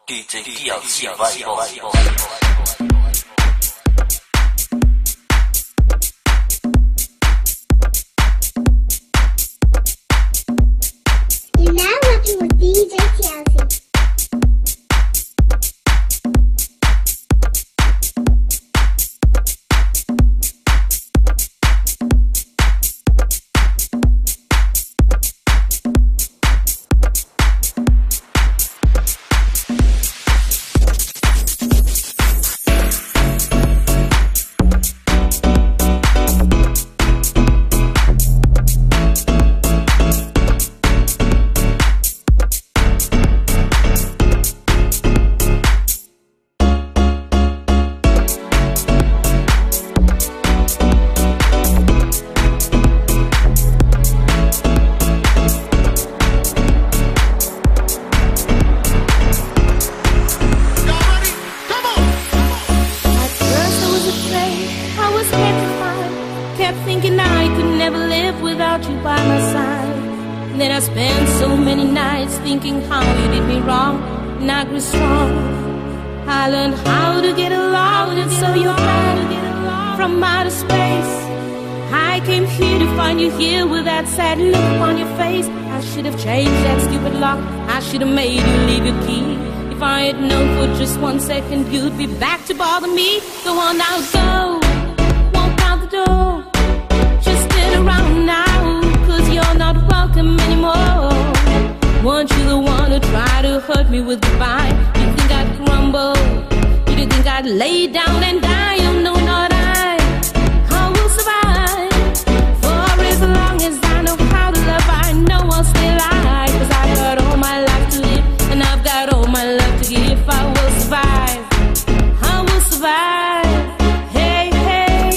DJ TLC Vibe. You're now working with DJ TLC. Thinking how you did me wrong, and I grew strong. I learned how to get along, and so you're back from outer space. I came here to find you here with that sad look on your face. I should have changed that stupid lock. I should have made you leave your key. If I had known for just 1 second you'd be back to bother me. Go on now, go, walk out the door. Just sit around now, 'cause you're not welcome anymore. Weren't you the one who tried to hurt me with goodbye? You think I'd crumble? You think I'd lay down and die? Oh no, not I. I will survive. For as long as I know how to love, I know I'll stay alive. 'Cause I've got all my life to live, and I've got all my love to give. I will survive. I will survive. Hey, hey.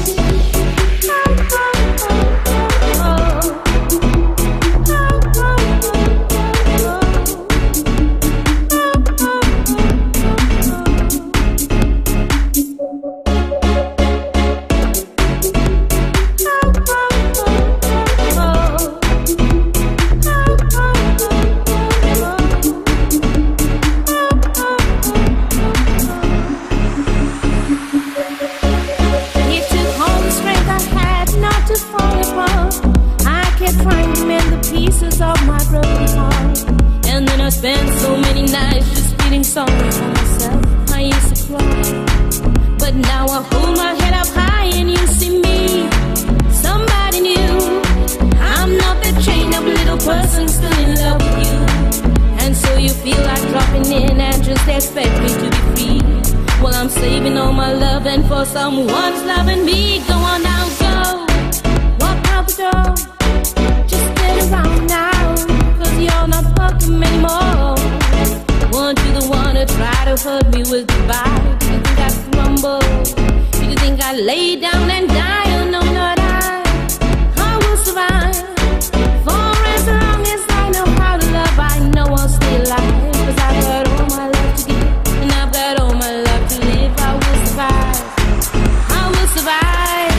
Spent so many nights just feeling sorry for myself. I used to cry, but now I hold my head up high and you see me, somebody new. I'm not that chained up little person still in love with you. And so you feel like dropping in and just expect me to be free. Well, I'm saving all my love and for someone's loving me. Go on now, go, walk out the door. Just sit around now, 'cause you're not welcome anymore. Weren't you the one who tried to hurt me with goodbye? Do you think I'd crumble? Do you think I'd lay down and die? Oh no, not I. I will survive. For as long as I know how to love, I know I'll stay alive. 'Cause I've got all my love to give, and I've got all my love to live. I will survive. I will survive.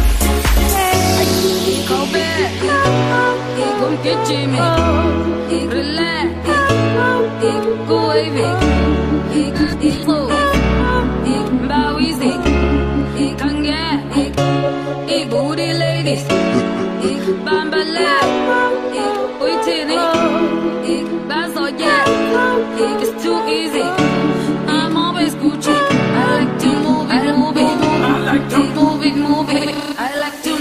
Hey. Go back. Go get Jimmy. Relax. Go away. Flow. Bow easy. Can't get. Booty ladies. Bamba lap. Waiting. That's all, yeah. It's too easy. I'm always Gucci. I like to move it, move it. I like to move it, move it. I like to.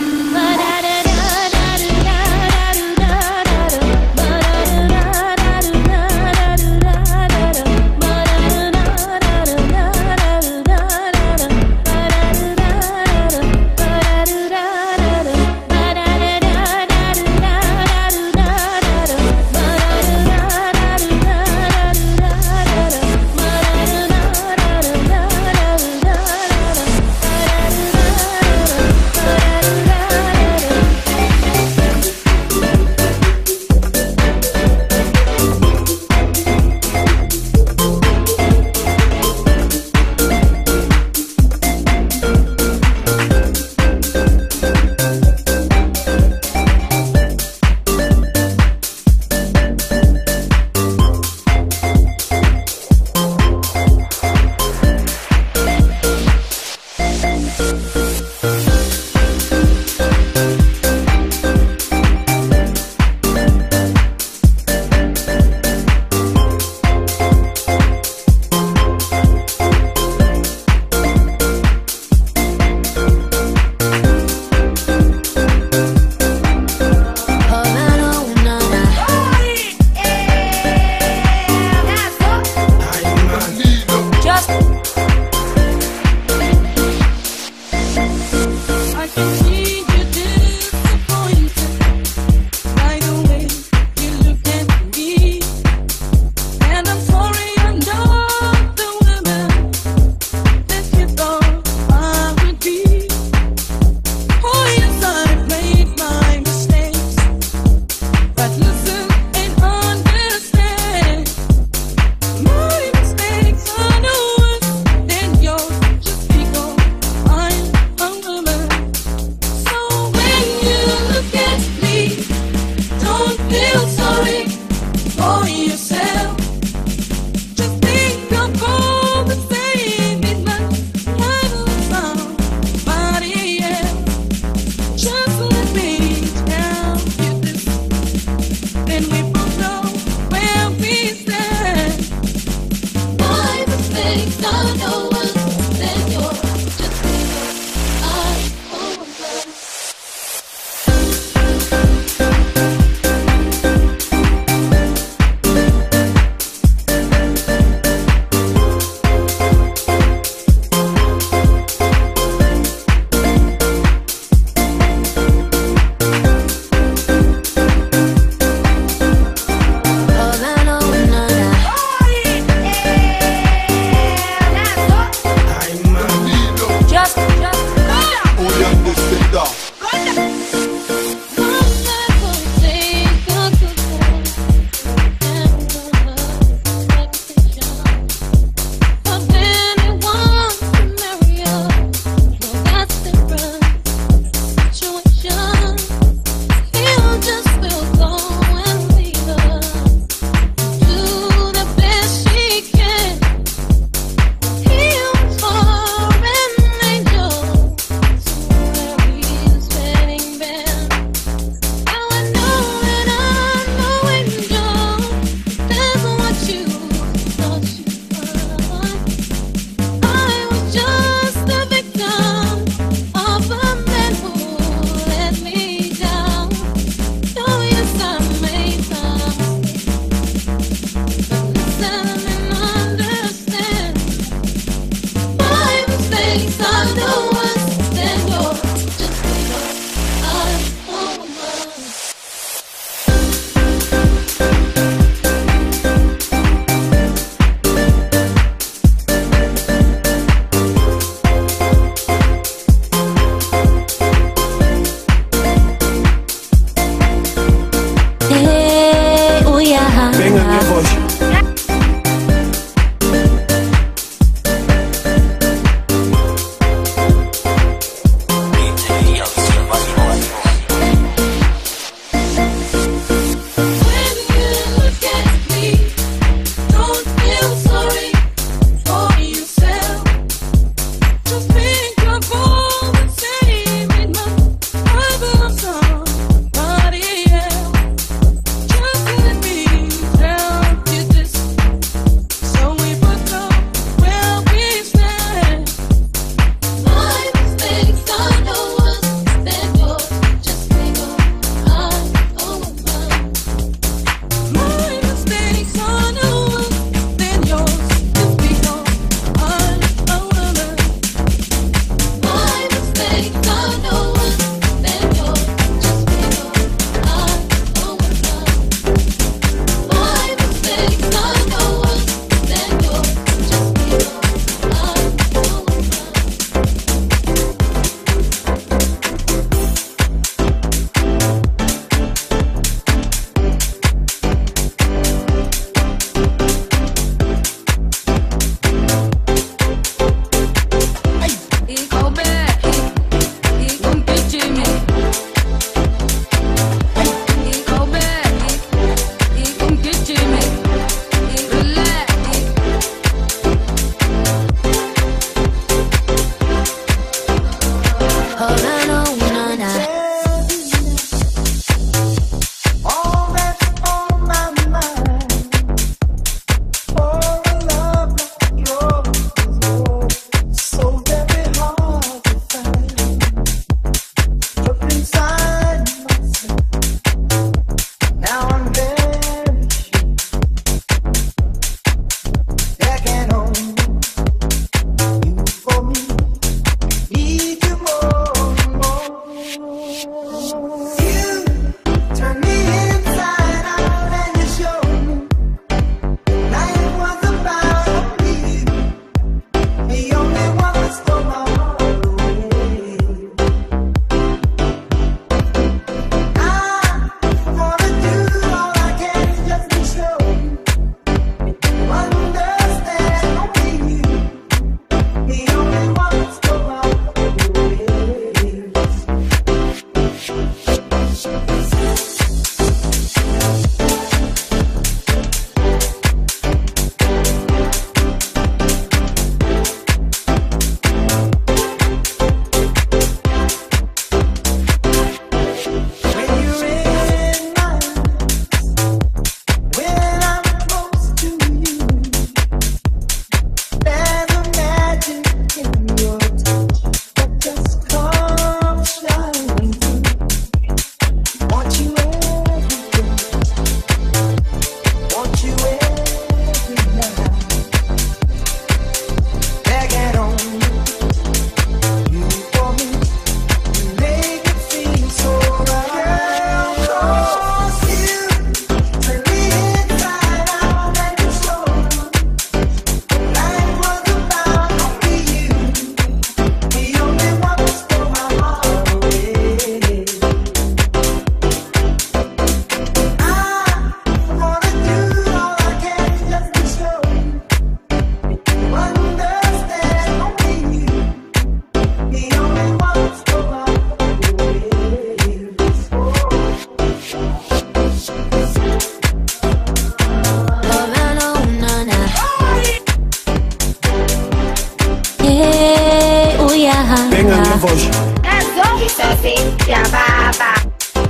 voz. Casou, isso assim, que a baba.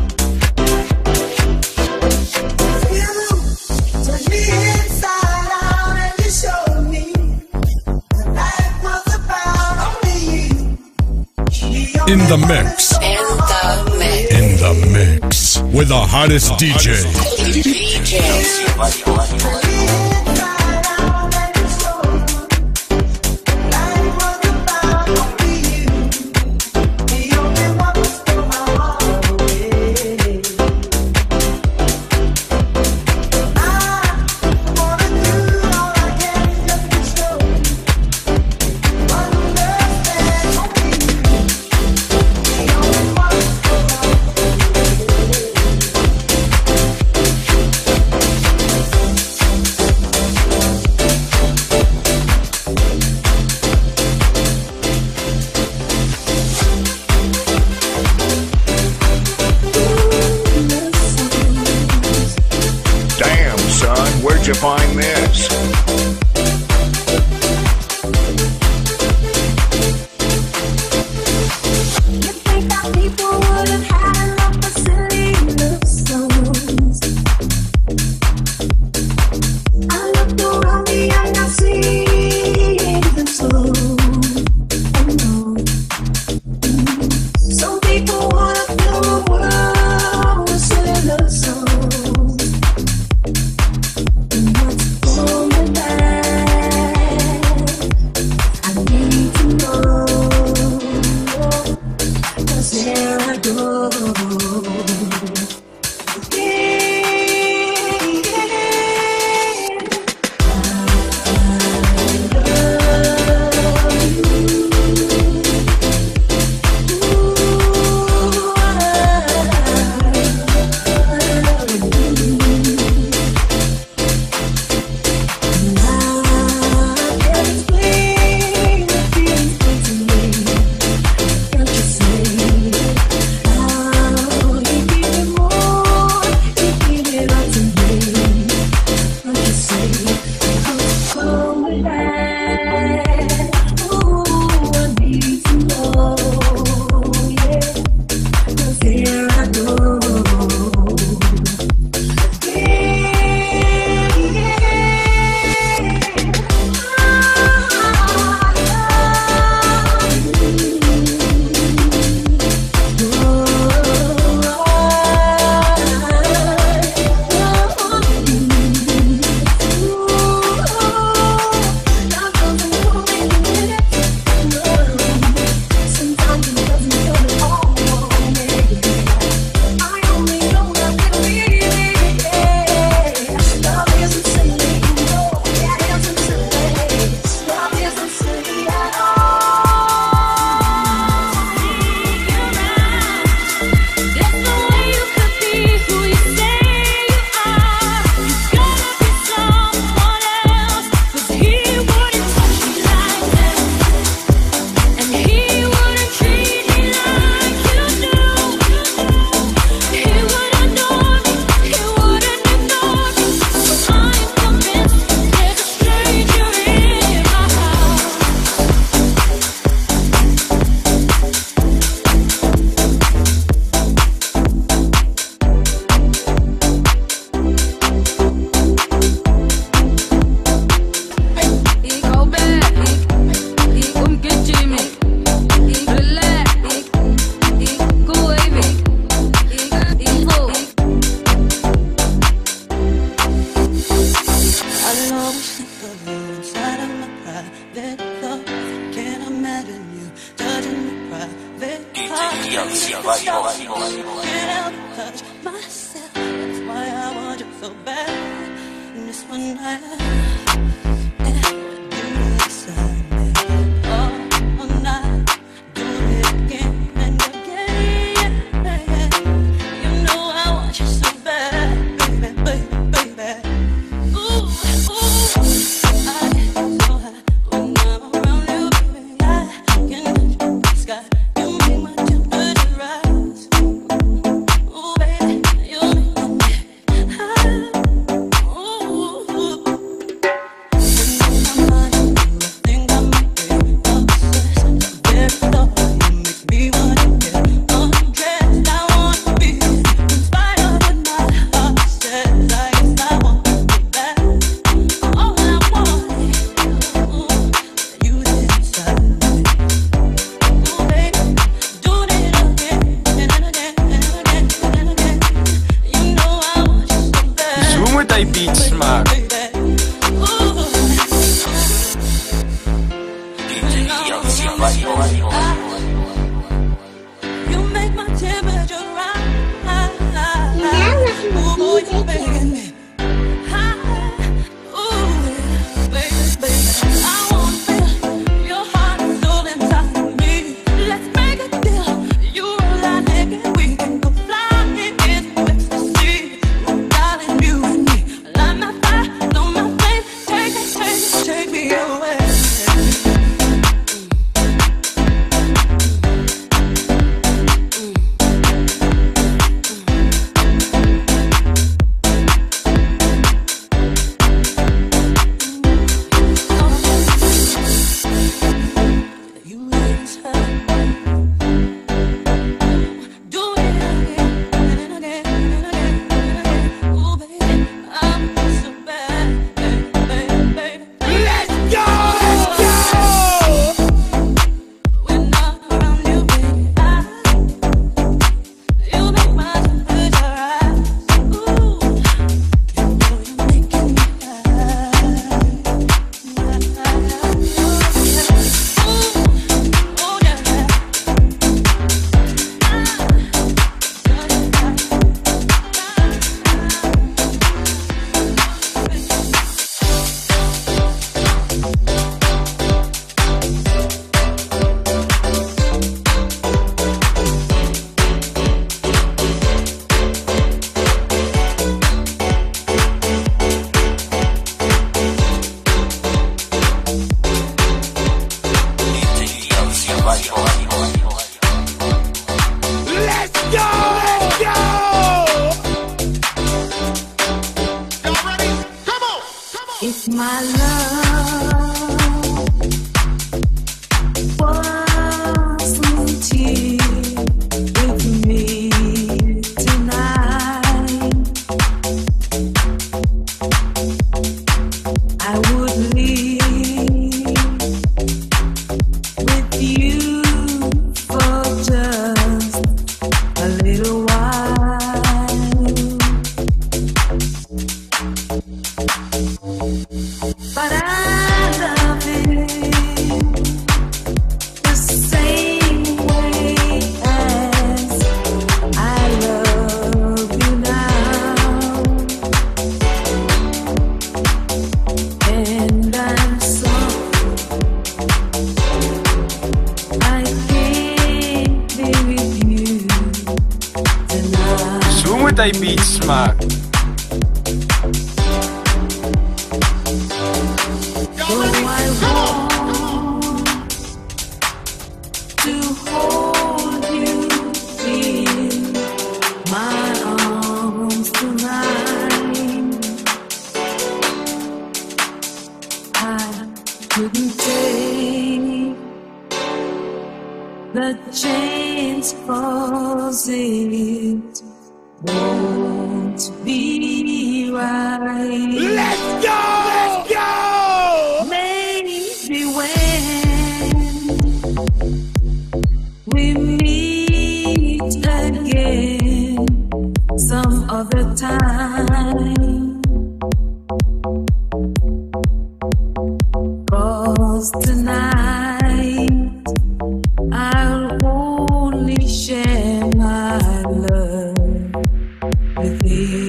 In the mix. In the mix. With the hottest DJ. Where'd you find this? You make my temperature rise. Now rocking with DJ Khaled. If my love wasn't here with me tonight, I would live with you for just a little while. But I love it the same way as I love you now, and I'm sorry I can't be with you tonight. Zoom with die beats smaak. So I want to hold you in my arms tonight. I couldn't take the chance 'cause it won't be right. Let's go! Let's go! Maybe when we meet again some other time, 'cause tonight I'll only share my love with you.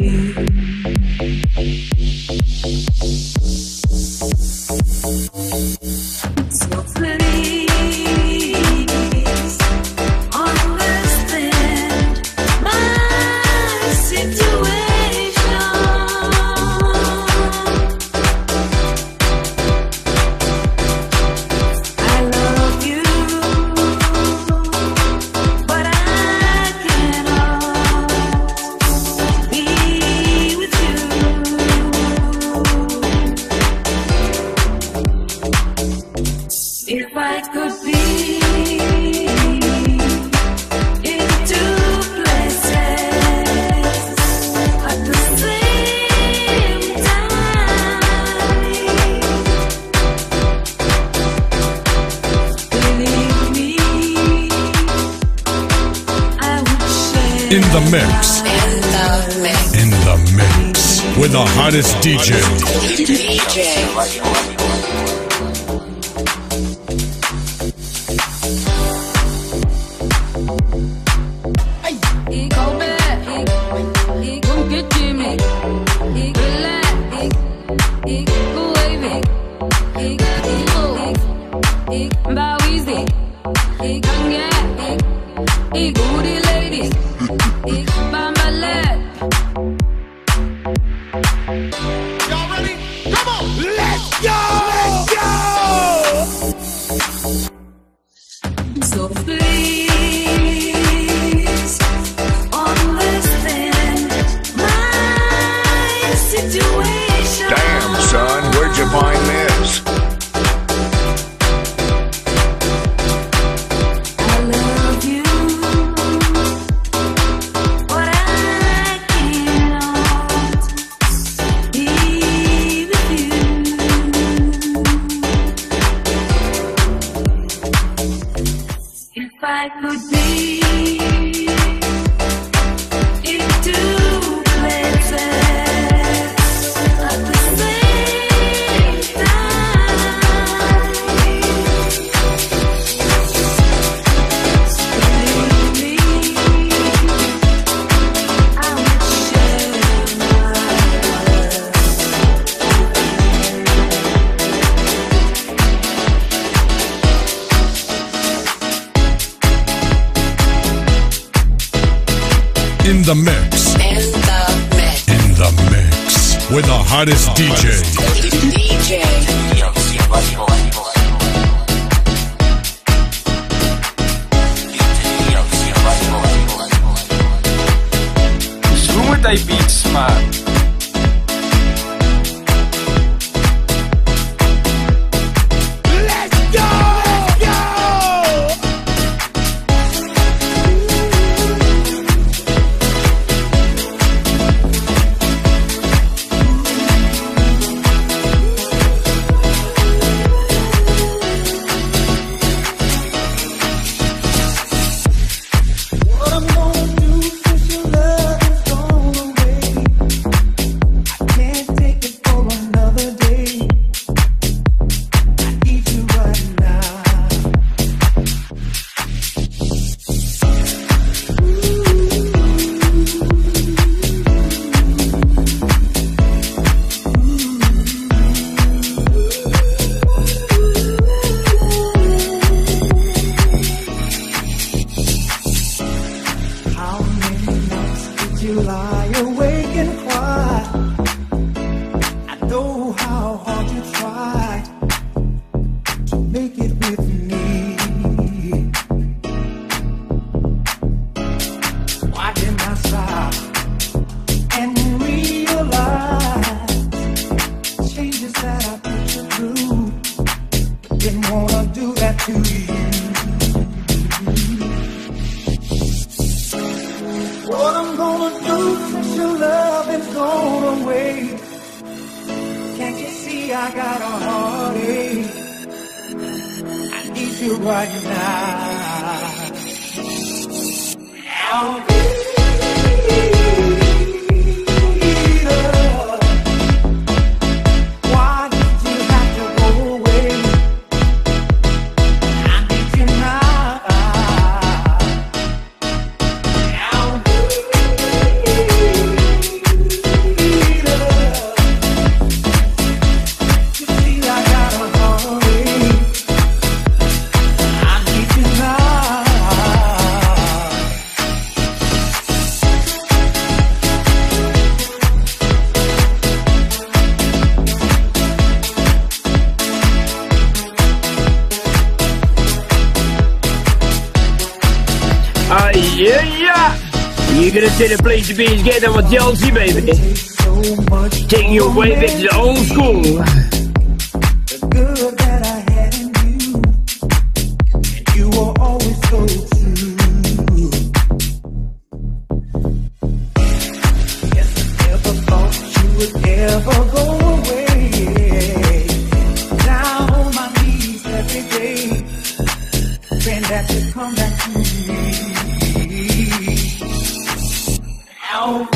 So please understand my situation. I love you, but I cannot be with you. If I could be in two places at the same time, believe me, I would share. In the mix. In the mix. With the hottest DJ. could be in two places at the same time. Believe me, I would share my In the mix. In the mix. With the hottest DJ. Smooth I beat smart. What I'm gonna do since your love is gone away? I can't take it for another day. I need you right now. How many nights did you lie awake and cry? I know how hard you tried to make it with me. Why didn't I stop and realize changes that I put you through? Didn't wanna do that to you. What I'm gonna do since your love is gone away? Can't you see I got a heartache? I need you right now. Why did you have to go away? I need you now. Yeah! You're gonna say the place to be is get down with TLC, baby. Taking you way back to the old school. The good that I had in you, and you were always so true. Yes, I never thought you would ever go away. Down on my knees every day, praying that you come back to me. Now,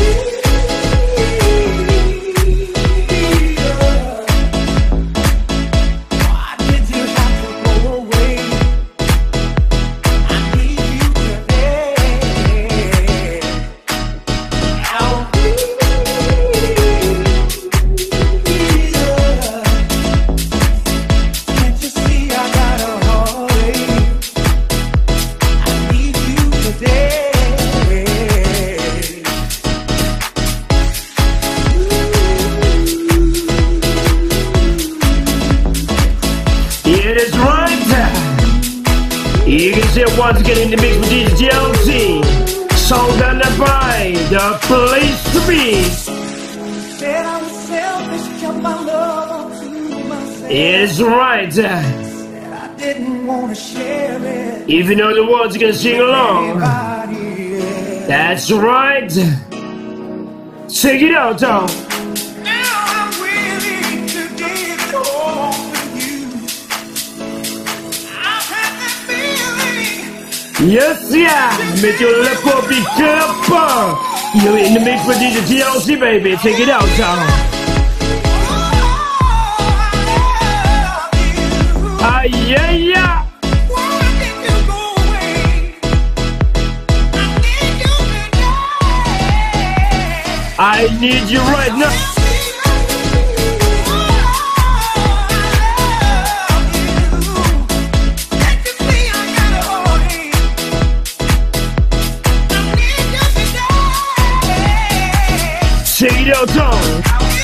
you can say once again in the mix with this TLC. Song done by the place to be. Said I was selfish, kept my love to myself. It's right. Said I didn't want to share it. Even though the words gonna sing along. That's right. Check it out, Tom. Now I'm willing to give it all to you. I've had that feeling Yes, yeah. Make your left up be careful. You're in the mix with DJ TLC, baby. Take it out, y'all. Ah, yeah, yeah. I need you right now. Take it out, Tom.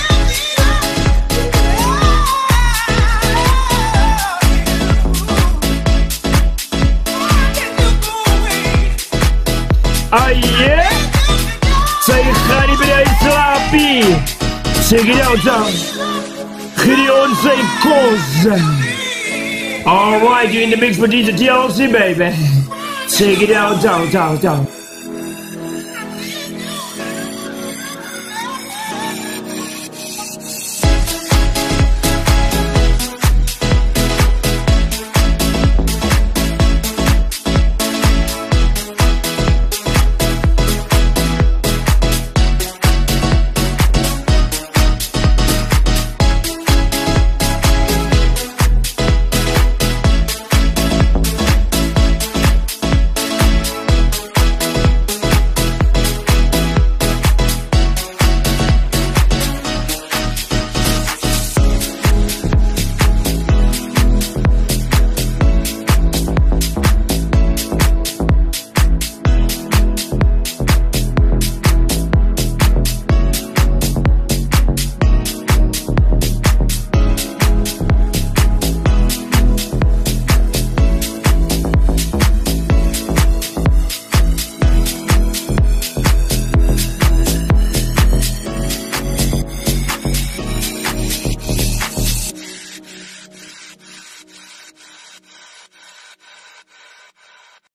Ah, yeah. Say ga niet bij slaapie. Check it out, Tom. Gideon say cause. Alright, you in the mix with DJ TLC, baby. Check it out, Tom.